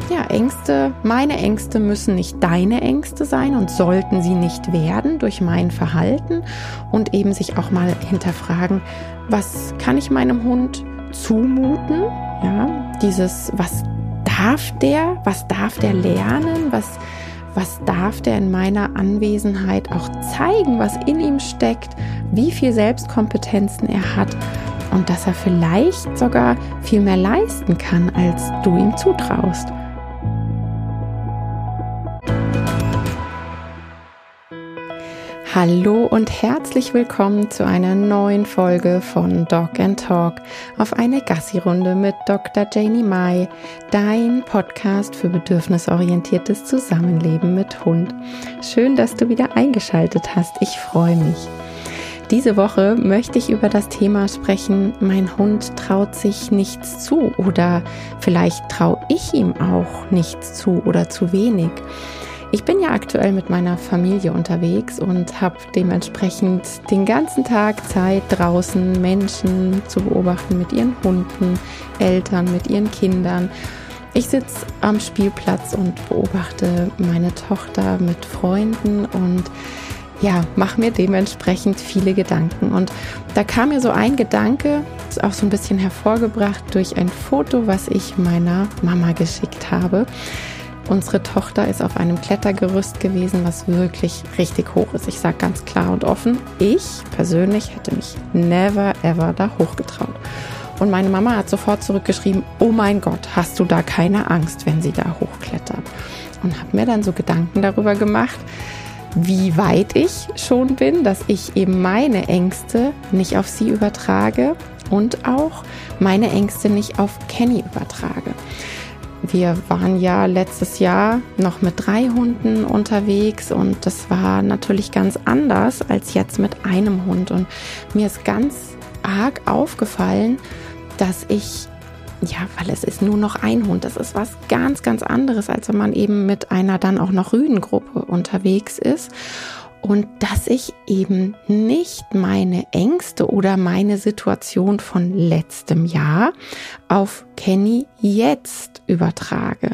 Ängste, meine Ängste müssen nicht deine Ängste sein und sollten sie nicht werden durch mein Verhalten und eben sich auch mal hinterfragen, was kann ich meinem Hund zumuten? Ja, was darf der lernen? Was darf der in meiner Anwesenheit auch zeigen, was in ihm steckt, wie viel Selbstkompetenzen er hat und dass er vielleicht sogar viel mehr leisten kann, als du ihm zutraust. Hallo und herzlich willkommen zu einer neuen Folge von Dog and Talk auf eine Gassi-Runde mit Dr. Janie Mai, dein Podcast für bedürfnisorientiertes Zusammenleben mit Hund. Schön, dass du wieder eingeschaltet hast. Ich freue mich. Diese Woche möchte ich über das Thema sprechen, mein Hund traut sich nichts zu oder vielleicht traue ich ihm auch nichts zu oder zu wenig. Ich bin ja aktuell mit meiner Familie unterwegs und habe dementsprechend den ganzen Tag Zeit, draußen Menschen zu beobachten mit ihren Hunden, Eltern mit ihren Kindern. Ich sitze am Spielplatz und beobachte meine Tochter mit Freunden und mache mir dementsprechend viele Gedanken. Und da kam mir so ein Gedanke, ist auch so ein bisschen hervorgebracht durch ein Foto, was ich meiner Mama geschickt habe. Unsere Tochter ist auf einem Klettergerüst gewesen, was wirklich richtig hoch ist. Ich sage ganz klar und offen, ich persönlich hätte mich never ever da hochgetraut. Und meine Mama hat sofort zurückgeschrieben, oh mein Gott, hast du da keine Angst, wenn sie da hochklettert? Und habe mir dann so Gedanken darüber gemacht, wie weit ich schon bin, dass ich eben meine Ängste nicht auf sie übertrage und auch meine Ängste nicht auf Kenny übertrage. Wir waren ja letztes Jahr noch mit 3 Hunden unterwegs und das war natürlich ganz anders als jetzt mit einem Hund. Und mir ist ganz arg aufgefallen, dass weil es ist nur noch ein Hund, das ist was ganz, ganz anderes, als wenn man eben mit einer dann auch noch Rüdengruppe unterwegs ist. Und dass ich eben nicht meine Ängste oder meine Situation von letztem Jahr auf Kenny jetzt übertrage.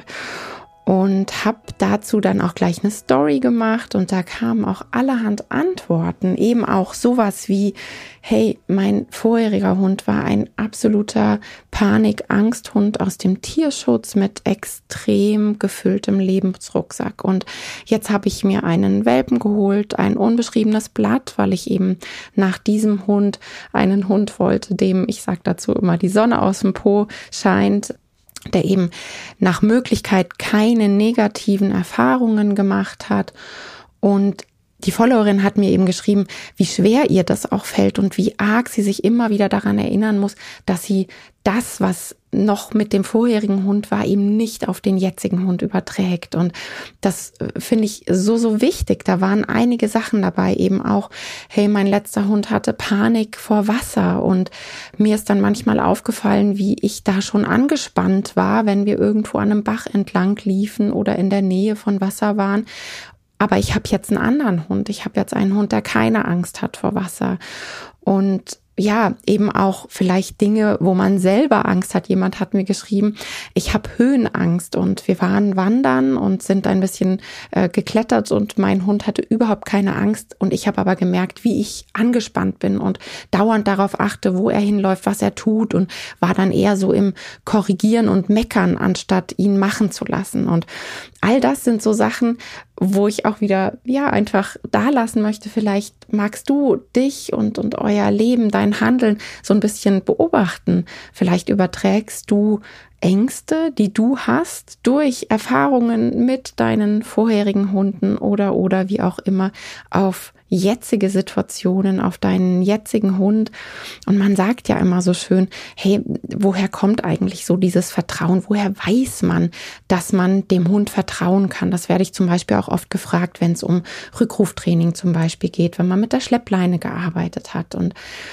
Und habe dazu dann auch gleich eine Story gemacht und da kamen auch allerhand Antworten, eben auch sowas wie, hey, mein vorheriger Hund war ein absoluter Panik-Angsthund aus dem Tierschutz mit extrem gefülltem Lebensrucksack und jetzt habe ich mir einen Welpen geholt, ein unbeschriebenes Blatt, weil ich eben nach diesem Hund einen Hund wollte, dem, ich sage dazu immer, die Sonne aus dem Po scheint, der eben nach Möglichkeit keine negativen Erfahrungen gemacht hat. Und die Followerin hat mir eben geschrieben, wie schwer ihr das auch fällt und wie arg sie sich immer wieder daran erinnern muss, dass sie das, was noch mit dem vorherigen Hund war, eben nicht auf den jetzigen Hund überträgt. Und das finde ich so wichtig. Da waren einige Sachen dabei, eben auch, hey, mein letzter Hund hatte Panik vor Wasser und mir ist dann manchmal aufgefallen, wie ich da schon angespannt war, wenn wir irgendwo an einem Bach entlang liefen oder in der Nähe von Wasser waren. Aber ich habe jetzt einen anderen Hund. Ich habe jetzt einen Hund, der keine Angst hat vor Wasser. Und eben auch vielleicht Dinge, wo man selber Angst hat. Jemand hat mir geschrieben, ich habe Höhenangst und wir waren wandern und sind ein bisschen geklettert und mein Hund hatte überhaupt keine Angst und ich habe aber gemerkt, wie ich angespannt bin und dauernd darauf achte, wo er hinläuft, was er tut und war dann eher so im Korrigieren und Meckern, anstatt ihn machen zu lassen. Und all das sind so Sachen, wo ich auch wieder einfach da lassen möchte. Vielleicht magst du dich und euer Leben, dein Handeln so ein bisschen beobachten. Vielleicht überträgst du Ängste, die du hast, durch Erfahrungen mit deinen vorherigen Hunden oder wie auch immer auf jetzige Situationen, auf deinen jetzigen Hund. Und man sagt ja immer so schön, hey, woher kommt eigentlich so dieses Vertrauen? Woher weiß man, dass man dem Hund vertrauen kann? Das werde ich zum Beispiel auch oft gefragt, wenn es um Rückruftraining zum Beispiel geht, wenn man mit der Schleppleine gearbeitet hat. Und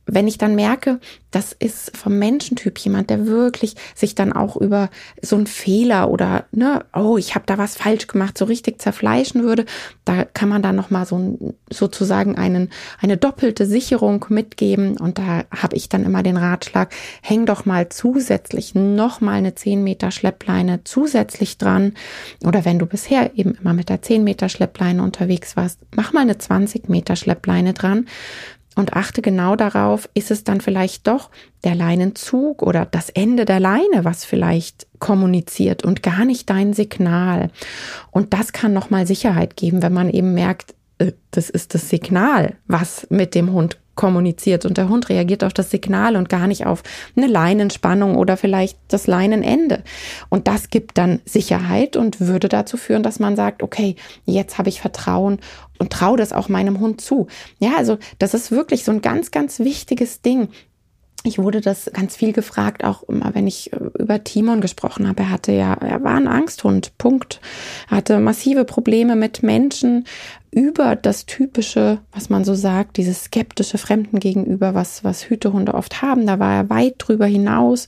wenn ich dann merke, das ist vom Menschentyp jemand, der wirklich sich dann auch über so einen Fehler oder, ich habe da was falsch gemacht, so richtig zerfleischen würde, da kann man dann nochmal sozusagen eine doppelte Sicherung mitgeben. Und da habe ich dann immer den Ratschlag, häng doch mal zusätzlich nochmal eine 10 Meter Schleppleine zusätzlich dran. Oder wenn du bisher eben immer mit der 10 Meter Schleppleine unterwegs warst, mach mal eine 20 Meter Schleppleine dran. Und achte genau darauf, ist es dann vielleicht doch der Leinenzug oder das Ende der Leine, was vielleicht kommuniziert und gar nicht dein Signal. Und das kann nochmal Sicherheit geben, wenn man eben merkt, das ist das Signal, was mit dem Hund kommuniziert und der Hund reagiert auf das Signal und gar nicht auf eine Leinenspannung oder vielleicht das Leinenende. Und das gibt dann Sicherheit und würde dazu führen, dass man sagt, okay, jetzt habe ich Vertrauen und traue das auch meinem Hund zu. Ja, also das ist wirklich so ein ganz, ganz wichtiges Ding. Ich wurde das ganz viel gefragt, auch immer, wenn ich über Timon gesprochen habe. Er war ein Angsthund, Punkt. Er hatte massive Probleme mit Menschen über das typische, was man so sagt, dieses skeptische Fremden gegenüber, was Hütehunde oft haben. Da war er weit drüber hinaus.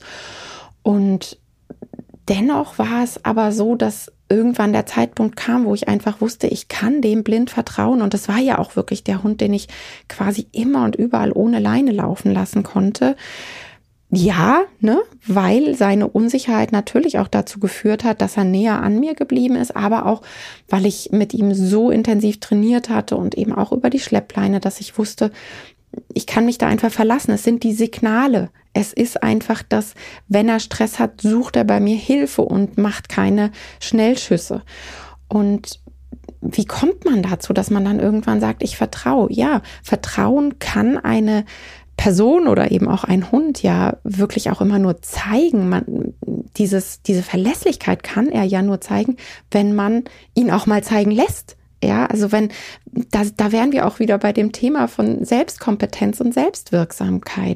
Und dennoch war es aber so, dass irgendwann der Zeitpunkt kam, wo ich einfach wusste, ich kann dem blind vertrauen. Und das war ja auch wirklich der Hund, den ich quasi immer und überall ohne Leine laufen lassen konnte. Ja, weil seine Unsicherheit natürlich auch dazu geführt hat, dass er näher an mir geblieben ist, aber auch, weil ich mit ihm so intensiv trainiert hatte und eben auch über die Schleppleine, dass ich wusste, ich kann mich da einfach verlassen. Es sind die Signale. Es ist einfach das, wenn er Stress hat, sucht er bei mir Hilfe und macht keine Schnellschüsse. Und wie kommt man dazu, dass man dann irgendwann sagt, ich vertraue? Ja, Vertrauen kann eine Person oder eben auch ein Hund ja wirklich auch immer nur zeigen. Diese Verlässlichkeit kann er ja nur zeigen, wenn man ihn auch mal zeigen lässt. Ja, also da wären wir auch wieder bei dem Thema von Selbstkompetenz und Selbstwirksamkeit.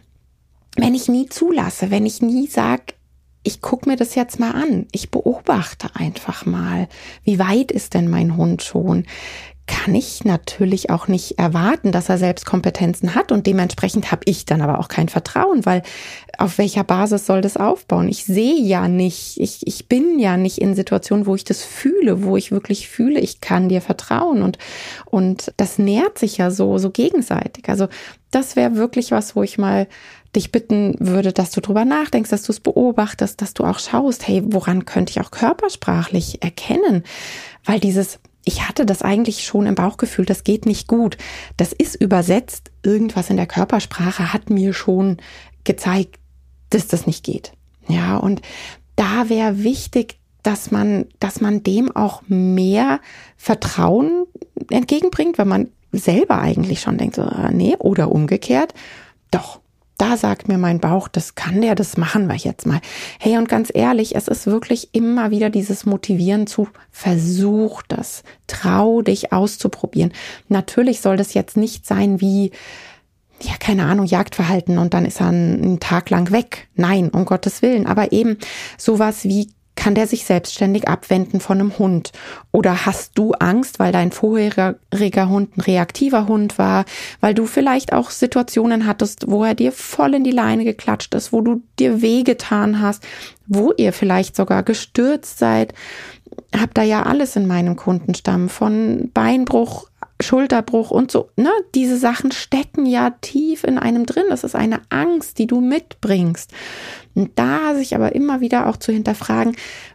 Wenn ich nie zulasse, wenn ich nie sage, ich gucke mir das jetzt mal an, ich beobachte einfach mal, wie weit ist denn mein Hund schon, kann ich natürlich auch nicht erwarten, dass er Selbstkompetenzen hat und dementsprechend habe ich dann aber auch kein Vertrauen, weil auf welcher Basis soll das aufbauen? Ich sehe ja nicht, ich bin ja nicht in Situationen, wo ich das fühle, wo ich wirklich fühle, ich kann dir vertrauen und das nährt sich ja so gegenseitig. Also das wäre wirklich was, wo ich mal dich bitten würde, dass du drüber nachdenkst, dass du es beobachtest, dass du auch schaust, hey, woran könnte ich auch körpersprachlich erkennen? Weil ich hatte das eigentlich schon im Bauchgefühl, das geht nicht gut. Das ist übersetzt, irgendwas in der Körpersprache hat mir schon gezeigt, dass das nicht geht. Ja, und da wäre wichtig, dass man dem auch mehr Vertrauen entgegenbringt, wenn man selber eigentlich schon denkt, so, nee, oder umgekehrt, doch. Da sagt mir mein Bauch, das kann der, das machen wir jetzt mal. Hey, und ganz ehrlich, es ist wirklich immer wieder dieses Motivieren zu, versuch das, trau dich auszuprobieren. Natürlich soll das jetzt nicht sein wie, ja, keine Ahnung, Jagdverhalten und dann ist er einen Tag lang weg. Nein, um Gottes Willen. Aber eben sowas wie, kann der sich selbstständig abwenden von einem Hund? Oder hast du Angst, weil dein vorheriger Hund ein reaktiver Hund war, weil du vielleicht auch Situationen hattest, wo er dir voll in die Leine geklatscht ist, wo du dir wehgetan hast, wo ihr vielleicht sogar gestürzt seid? Hab da ja alles in meinem Kundenstamm, von Beinbruch, Schulterbruch und so, diese Sachen stecken ja tief in einem drin. Das ist eine Angst, die du mitbringst. Und da sich aber immer wieder auch zu hinterfragen,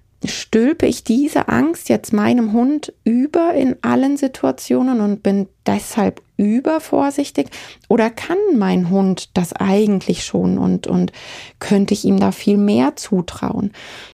stülpe ich diese Angst jetzt meinem Hund über in allen Situationen und bin deshalb übervorsichtig? Oder kann mein Hund das eigentlich schon und könnte ich ihm da viel mehr zutrauen?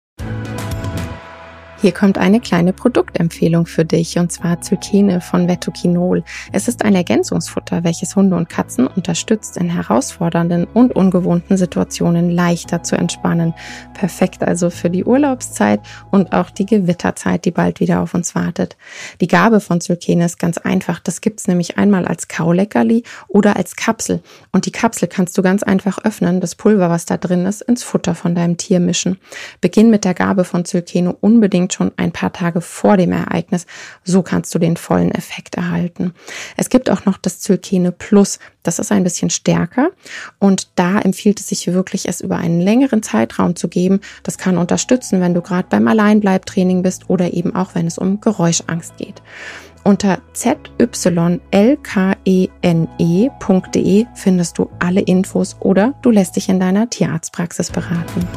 Hier kommt eine kleine Produktempfehlung für dich, und zwar Zylkene von Vetoquinol. Es ist ein Ergänzungsfutter, welches Hunde und Katzen unterstützt, in herausfordernden und ungewohnten Situationen leichter zu entspannen. Perfekt also für die Urlaubszeit und auch die Gewitterzeit, die bald wieder auf uns wartet. Die Gabe von Zylkene ist ganz einfach. Das gibt's nämlich einmal als Kauleckerli oder als Kapsel. Und die Kapsel kannst du ganz einfach öffnen, das Pulver, was da drin ist, ins Futter von deinem Tier mischen. Beginn mit der Gabe von Zylkene unbedingt schon ein paar Tage vor dem Ereignis. So kannst du den vollen Effekt erhalten. Es gibt auch noch das Zylkene Plus. Das ist ein bisschen stärker und da empfiehlt es sich wirklich, es über einen längeren Zeitraum zu geben. Das kann unterstützen, wenn du gerade beim Alleinbleibtraining bist oder eben auch, wenn es um Geräuschangst geht. Unter zylkene.de findest du alle Infos oder du lässt dich in deiner Tierarztpraxis beraten.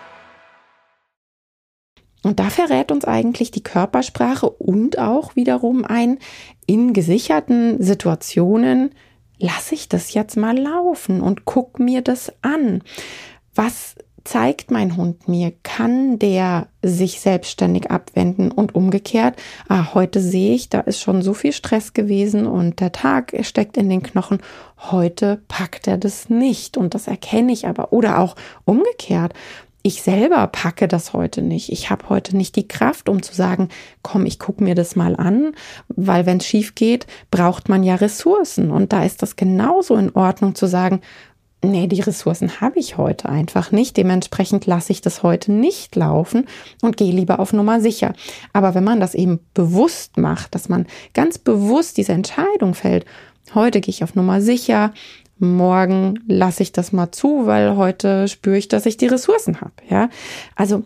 Und da verrät uns eigentlich die Körpersprache und auch wiederum in gesicherten Situationen lasse ich das jetzt mal laufen und guck mir das an. Was zeigt mein Hund mir? Kann der sich selbstständig abwenden und umgekehrt? Heute sehe ich, da ist schon so viel Stress gewesen und der Tag steckt in den Knochen. Heute packt er das nicht und das erkenne ich aber. Oder auch umgekehrt. Ich selber packe das heute nicht. Ich habe heute nicht die Kraft, um zu sagen, komm, ich gucke mir das mal an, weil wenn es schief geht, braucht man ja Ressourcen. Und da ist das genauso in Ordnung zu sagen, nee, die Ressourcen habe ich heute einfach nicht. Dementsprechend lasse ich das heute nicht laufen und gehe lieber auf Nummer sicher. Aber wenn man das eben bewusst macht, dass man ganz bewusst diese Entscheidung fällt, heute gehe ich auf Nummer sicher, morgen lasse ich das mal zu, weil heute spüre ich, dass ich die Ressourcen habe. Ja, also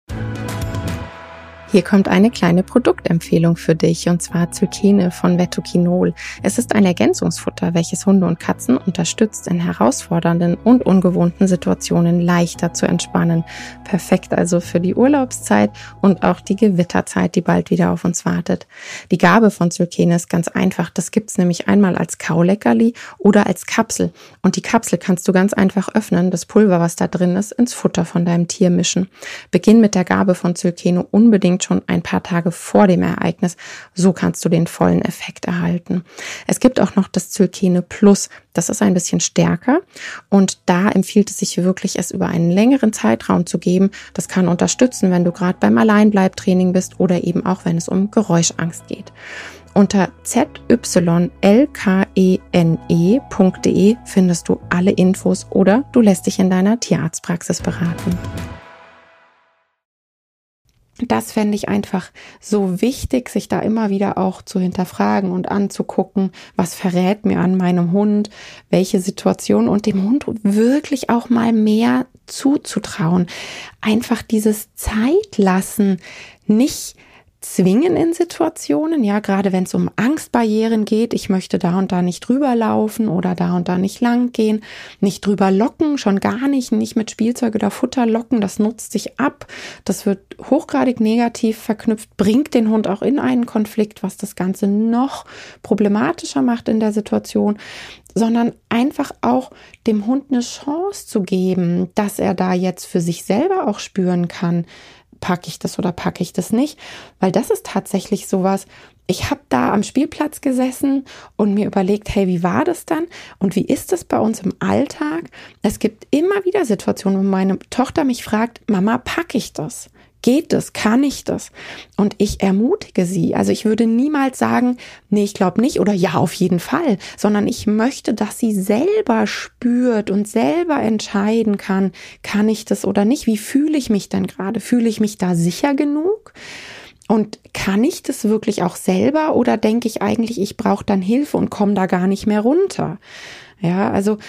hier kommt eine kleine Produktempfehlung für dich, und zwar Zylkene von Vetoquinol. Es ist ein Ergänzungsfutter, welches Hunde und Katzen unterstützt, in herausfordernden und ungewohnten Situationen leichter zu entspannen. Perfekt also für die Urlaubszeit und auch die Gewitterzeit, die bald wieder auf uns wartet. Die Gabe von Zylkene ist ganz einfach. Das gibt's nämlich einmal als Kauleckerli oder als Kapsel. Und die Kapsel kannst du ganz einfach öffnen, das Pulver, was da drin ist, ins Futter von deinem Tier mischen. Beginn mit der Gabe von Zylkene unbedingt schon ein paar Tage vor dem Ereignis. So kannst du den vollen Effekt erhalten. Es gibt auch noch das Zylkene Plus. Das ist ein bisschen stärker und da empfiehlt es sich wirklich, es über einen längeren Zeitraum zu geben. Das kann unterstützen, wenn du gerade beim Alleinbleibtraining bist oder eben auch, wenn es um Geräuschangst geht. Unter zylkene.de findest du alle Infos oder du lässt dich in deiner Tierarztpraxis beraten. Das fände ich einfach so wichtig, sich da immer wieder auch zu hinterfragen und anzugucken, was verrät mir an meinem Hund, welche Situation, und dem Hund wirklich auch mal mehr zuzutrauen. Einfach dieses Zeitlassen, nicht zwingen in Situationen, ja, gerade wenn es um Angstbarrieren geht, ich möchte da und da nicht drüber laufen oder da und da nicht lang gehen, nicht drüber locken, schon gar nicht mit Spielzeug oder Futter locken, das nutzt sich ab, das wird hochgradig negativ verknüpft, bringt den Hund auch in einen Konflikt, was das Ganze noch problematischer macht in der Situation, sondern einfach auch dem Hund eine Chance zu geben, dass er da jetzt für sich selber auch spüren kann, packe ich das oder packe ich das nicht? Weil das ist tatsächlich sowas, ich habe da am Spielplatz gesessen und mir überlegt, hey, wie war das dann? Und wie ist das bei uns im Alltag? Es gibt immer wieder Situationen, wo meine Tochter mich fragt, Mama, packe ich das? Geht das? Kann ich das? Und ich ermutige sie. Also ich würde niemals sagen, nee, ich glaube nicht oder ja, auf jeden Fall, sondern ich möchte, dass sie selber spürt und selber entscheiden kann ich das oder nicht? Wie fühle ich mich denn gerade? Fühle ich mich da sicher genug? Und kann ich das wirklich auch selber oder denke ich eigentlich, ich brauche dann Hilfe und komme da gar nicht mehr runter? Ja, also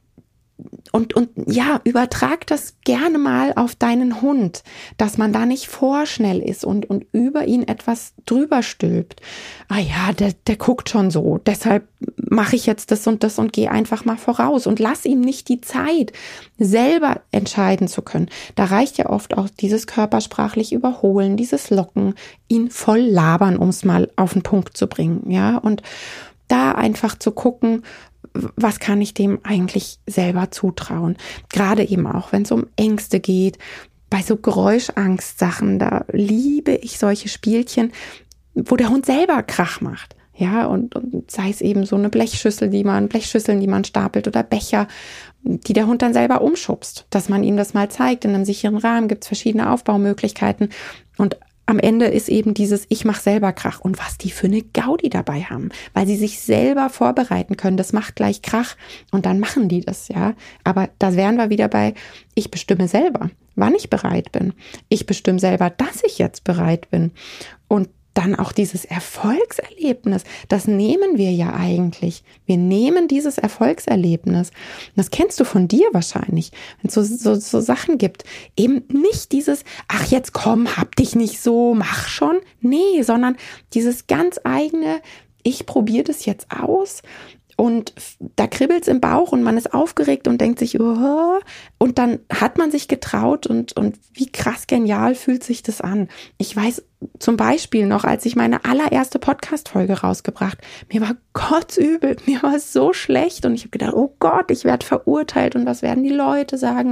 und ja, übertrag das gerne mal auf deinen Hund, dass man da nicht vorschnell ist und über ihn etwas drüber stülpt. Ja, der guckt schon so, deshalb mache ich jetzt das und gehe einfach mal voraus und lass ihm nicht die Zeit, selber entscheiden zu können. Da reicht ja oft auch dieses körpersprachlich Überholen, dieses Locken, ihn voll labern, um es mal auf den Punkt zu bringen, ja, und da einfach zu gucken, was kann ich dem eigentlich selber zutrauen? Gerade eben auch, wenn es um Ängste geht, bei so Geräuschangstsachen, da liebe ich solche Spielchen, wo der Hund selber Krach macht. Ja, und sei es eben so eine Blechschüsseln, die man stapelt oder Becher, die der Hund dann selber umschubst, dass man ihm das mal zeigt. In einem sicheren Rahmen gibt es verschiedene Aufbaumöglichkeiten und am Ende ist eben dieses ich mache selber Krach und was die für eine Gaudi dabei haben, weil sie sich selber vorbereiten können, das macht gleich Krach und dann machen die das, ja. Aber da wären wir wieder bei, ich bestimme selber, wann ich bereit bin. Ich bestimme selber, dass ich jetzt bereit bin. Und dann auch dieses Erfolgserlebnis, das nehmen wir ja eigentlich. Wir nehmen dieses Erfolgserlebnis. Das kennst du von dir wahrscheinlich, wenn es so Sachen gibt. Eben nicht dieses, ach jetzt komm, hab dich nicht so, mach schon. Nee, sondern dieses ganz eigene, ich probiere das jetzt aus. Und da kribbelt's im Bauch und man ist aufgeregt und denkt sich, oh, und dann hat man sich getraut und wie krass genial fühlt sich das an. Ich weiß zum Beispiel noch, als ich meine allererste Podcast-Folge rausgebracht, mir war kotzübel, mir war so schlecht und ich habe gedacht, oh Gott, ich werde verurteilt und was werden die Leute sagen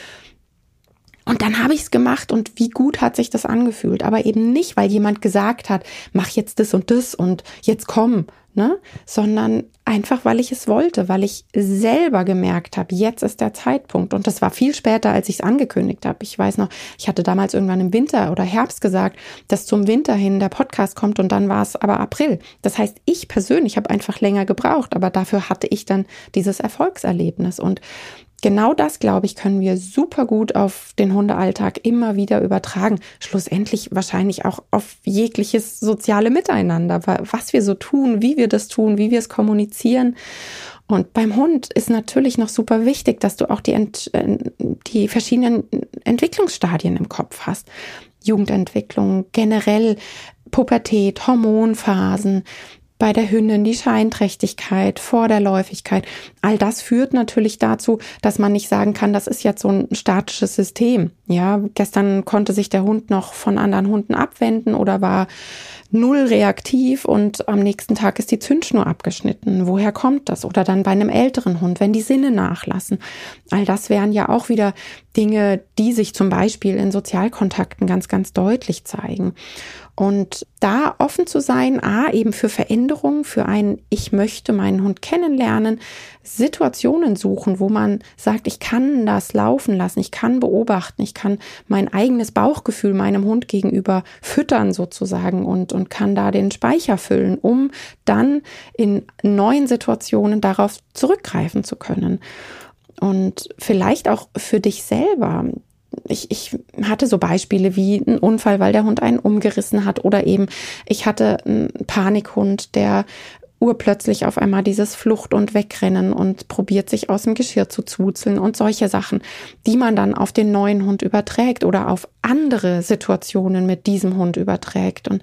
und dann habe ich es gemacht und wie gut hat sich das angefühlt. Aber eben nicht, weil jemand gesagt hat, mach jetzt das und jetzt komm, ne? Sondern einfach, weil ich es wollte, weil ich selber gemerkt habe, jetzt ist der Zeitpunkt. Und das war viel später, als ich es angekündigt habe. Ich weiß noch, ich hatte damals irgendwann im Winter oder Herbst gesagt, dass zum Winter hin der Podcast kommt und dann war es aber April. Das heißt, ich persönlich habe einfach länger gebraucht, aber dafür hatte ich dann dieses Erfolgserlebnis. Und genau das, glaube ich, können wir super gut auf den Hundealltag immer wieder übertragen. Schlussendlich wahrscheinlich auch auf jegliches soziale Miteinander, was wir so tun, wie wir das tun, wie wir es kommunizieren. Und beim Hund ist natürlich noch super wichtig, dass du auch die verschiedenen Entwicklungsstadien im Kopf hast. Jugendentwicklung, generell Pubertät, Hormonphasen, bei der Hündin die Scheinträchtigkeit, Vorderläufigkeit. All das führt natürlich dazu, dass man nicht sagen kann, das ist jetzt so ein statisches System. Ja, gestern konnte sich der Hund noch von anderen Hunden abwenden oder war null reaktiv und am nächsten Tag ist die Zündschnur abgeschnitten. Woher kommt das? Oder dann bei einem älteren Hund, wenn die Sinne nachlassen. All das wären ja auch wieder Dinge, die sich zum Beispiel in Sozialkontakten ganz, ganz deutlich zeigen. Und da offen zu sein, eben für Veränderungen, für ich möchte meinen Hund kennenlernen, Situationen suchen, wo man sagt, ich kann das laufen lassen, ich kann beobachten, ich kann mein eigenes Bauchgefühl meinem Hund gegenüber füttern sozusagen und kann da den Speicher füllen, um dann in neuen Situationen darauf zurückgreifen zu können. Und vielleicht auch für dich selber. Ich hatte so Beispiele wie ein Unfall, weil der Hund einen umgerissen hat oder eben ich hatte einen Panikhund, der urplötzlich auf einmal dieses Flucht- und Wegrennen und probiert sich aus dem Geschirr zu zuzeln und solche Sachen, die man dann auf den neuen Hund überträgt oder auf andere Situationen mit diesem Hund überträgt. Und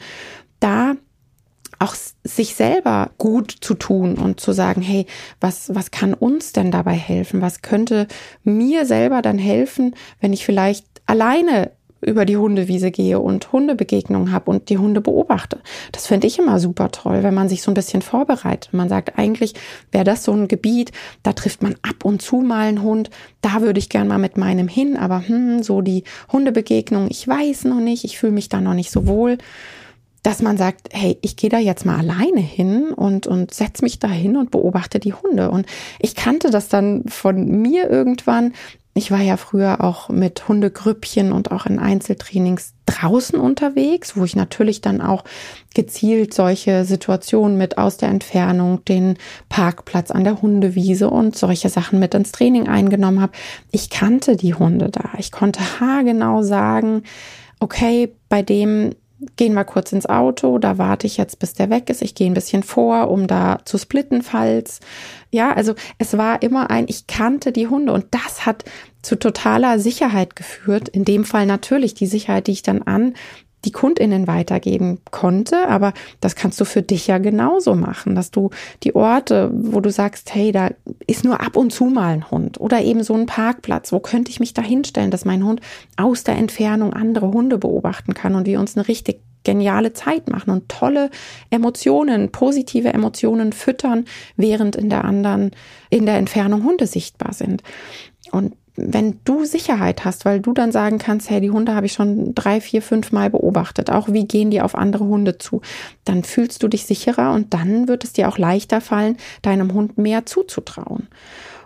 da auch sich selber gut zu tun und zu sagen, hey, was kann uns denn dabei helfen? Was könnte mir selber dann helfen, wenn ich vielleicht alleine über die Hundewiese gehe und Hundebegegnungen habe und die Hunde beobachte? Das finde ich immer super toll, wenn man sich so ein bisschen vorbereitet. Man sagt, eigentlich wäre das so ein Gebiet, da trifft man ab und zu mal einen Hund, da würde ich gern mal mit meinem hin, aber so die Hundebegegnung, ich weiß noch nicht, ich fühle mich da noch nicht so wohl. Dass man sagt, hey, ich gehe da jetzt mal alleine hin und setze mich da hin und beobachte die Hunde. Und ich kannte das dann von mir irgendwann. Ich war ja früher auch mit Hundegrüppchen und auch in Einzeltrainings draußen unterwegs, wo ich natürlich dann auch gezielt solche Situationen mit aus der Entfernung, den Parkplatz an der Hundewiese und solche Sachen mit ins Training eingenommen habe. Ich kannte die Hunde da. Ich konnte haargenau sagen, okay, bei dem gehen wir kurz ins Auto, da warte ich jetzt, bis der weg ist. Ich gehe ein bisschen vor, um da zu splitten, falls. Ja, also es war immer ich kannte die Hunde und das hat zu totaler Sicherheit geführt. In dem Fall natürlich die Sicherheit, die ich dann an die KundInnen weitergeben konnte, aber das kannst du für dich ja genauso machen, dass du die Orte, wo du sagst, hey, da ist nur ab und zu mal ein Hund oder eben so ein Parkplatz, wo könnte ich mich da hinstellen, dass mein Hund aus der Entfernung andere Hunde beobachten kann und wir uns eine richtig geniale Zeit machen und tolle Emotionen, positive Emotionen füttern, während in der Entfernung Hunde sichtbar sind. Und wenn du Sicherheit hast, weil du dann sagen kannst, hey, die Hunde habe ich schon 3, 4, 5 Mal beobachtet, auch wie gehen die auf andere Hunde zu, dann fühlst du dich sicherer und dann wird es dir auch leichter fallen, deinem Hund mehr zuzutrauen.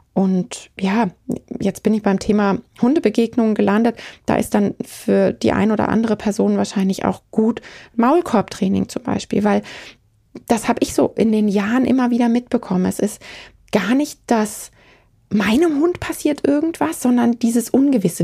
Und ja, jetzt bin ich beim Thema Hundebegegnungen gelandet. Da ist dann für die ein oder andere Person wahrscheinlich auch gut Maulkorbtraining zum Beispiel, weil das habe ich so in den Jahren immer wieder mitbekommen. Es ist gar nicht das, meinem Hund passiert irgendwas, sondern dieses Ungewisse.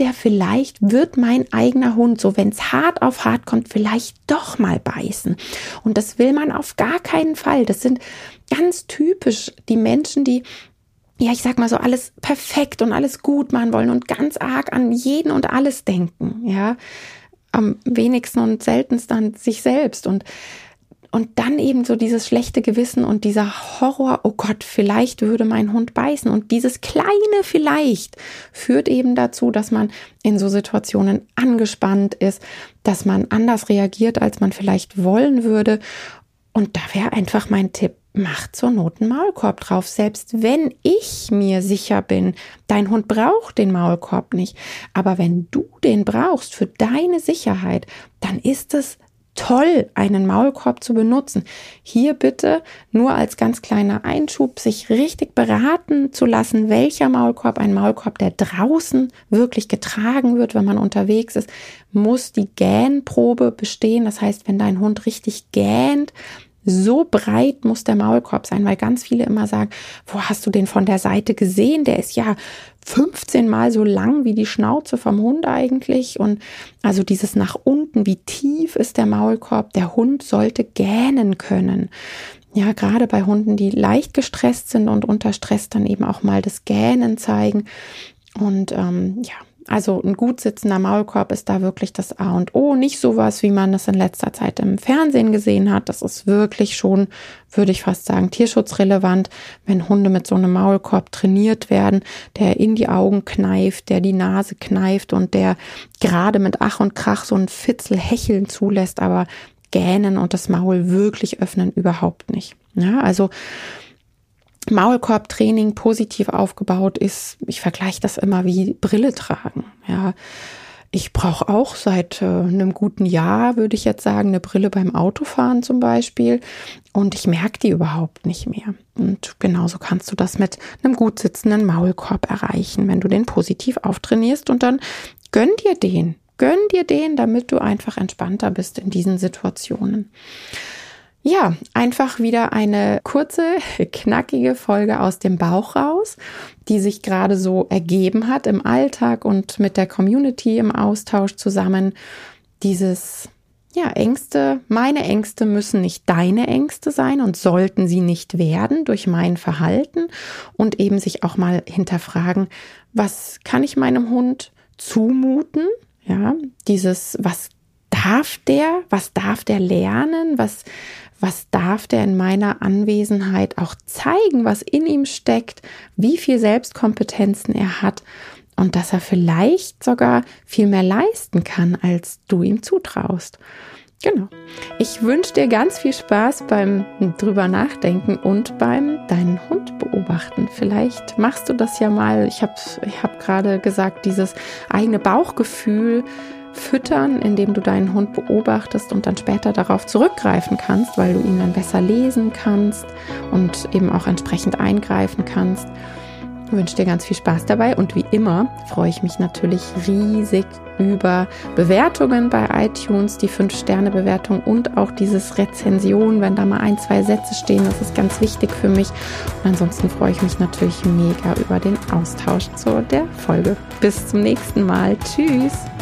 Wird mein eigener Hund, so wenn es hart auf hart kommt, vielleicht doch mal beißen? Und das will man auf gar keinen Fall. Das sind ganz typisch die Menschen, die, ja, ich sag mal so, alles perfekt und alles gut machen wollen und ganz arg an jeden und alles denken, ja. Am wenigsten und seltenst an sich selbst und dann eben so dieses schlechte Gewissen und dieser Horror, oh Gott, vielleicht würde mein Hund beißen. Und dieses kleine vielleicht führt eben dazu, dass man in so Situationen angespannt ist, dass man anders reagiert, als man vielleicht wollen würde. Und da wäre einfach mein Tipp, mach zur Not einen Maulkorb drauf. Selbst wenn ich mir sicher bin, dein Hund braucht den Maulkorb nicht. Aber wenn du den brauchst für deine Sicherheit, dann ist es toll, einen Maulkorb zu benutzen. Hier bitte nur als ganz kleiner Einschub, sich richtig beraten zu lassen, welcher Maulkorb, ein Maulkorb, der draußen wirklich getragen wird, wenn man unterwegs ist, muss die Gähnprobe bestehen. Das heißt, wenn dein Hund richtig gähnt, so breit muss der Maulkorb sein, weil ganz viele immer sagen, wo hast du den von der Seite gesehen? Der ist ja 15 Mal so lang wie die Schnauze vom Hund eigentlich. Und also dieses nach unten, wie tief ist der Maulkorb? Der Hund sollte gähnen können. Ja, gerade bei Hunden, die leicht gestresst sind und unter Stress dann eben auch mal das Gähnen zeigen. Und also ein gut sitzender Maulkorb ist da wirklich das A und O. Nicht sowas, wie man es in letzter Zeit im Fernsehen gesehen hat. Das ist wirklich schon, würde ich fast sagen, tierschutzrelevant, wenn Hunde mit so einem Maulkorb trainiert werden, der in die Augen kneift, der die Nase kneift und der gerade mit Ach und Krach so ein Fitzel hecheln zulässt, aber gähnen und das Maul wirklich öffnen überhaupt nicht. Ja, also Maulkorbtraining positiv aufgebaut ist, ich vergleiche das immer wie Brille tragen. Ja, ich brauche auch seit einem guten Jahr, würde ich jetzt sagen, eine Brille beim Autofahren zum Beispiel. Und ich merke die überhaupt nicht mehr. Und genauso kannst du das mit einem gut sitzenden Maulkorb erreichen, wenn du den positiv auftrainierst. Und dann gönn dir den, damit du einfach entspannter bist in diesen Situationen. Ja, einfach wieder eine kurze, knackige Folge aus dem Bauch raus, die sich gerade so ergeben hat im Alltag und mit der Community im Austausch zusammen. Dieses, ja, Ängste, meine Ängste müssen nicht deine Ängste sein und sollten sie nicht werden durch mein Verhalten und eben sich auch mal hinterfragen, was kann ich meinem Hund zumuten? Ja, dieses, was darf der lernen? Was darf der in meiner Anwesenheit auch zeigen, was in ihm steckt, wie viel Selbstkompetenzen er hat und dass er vielleicht sogar viel mehr leisten kann, als du ihm zutraust. Genau. Ich wünsche dir ganz viel Spaß beim drüber nachdenken und beim deinen Hund beobachten. Vielleicht machst du das ja mal. Ich hab gerade gesagt, dieses eigene Bauchgefühl füttern, indem du deinen Hund beobachtest und dann später darauf zurückgreifen kannst, weil du ihn dann besser lesen kannst und eben auch entsprechend eingreifen kannst. Ich wünsche dir ganz viel Spaß dabei und wie immer freue ich mich natürlich riesig über Bewertungen bei iTunes, die 5-Sterne-Bewertung und auch dieses Rezension, wenn da mal 1, 2 Sätze stehen, das ist ganz wichtig für mich. Und ansonsten freue ich mich natürlich mega über den Austausch zu der Folge. Bis zum nächsten Mal. Tschüss!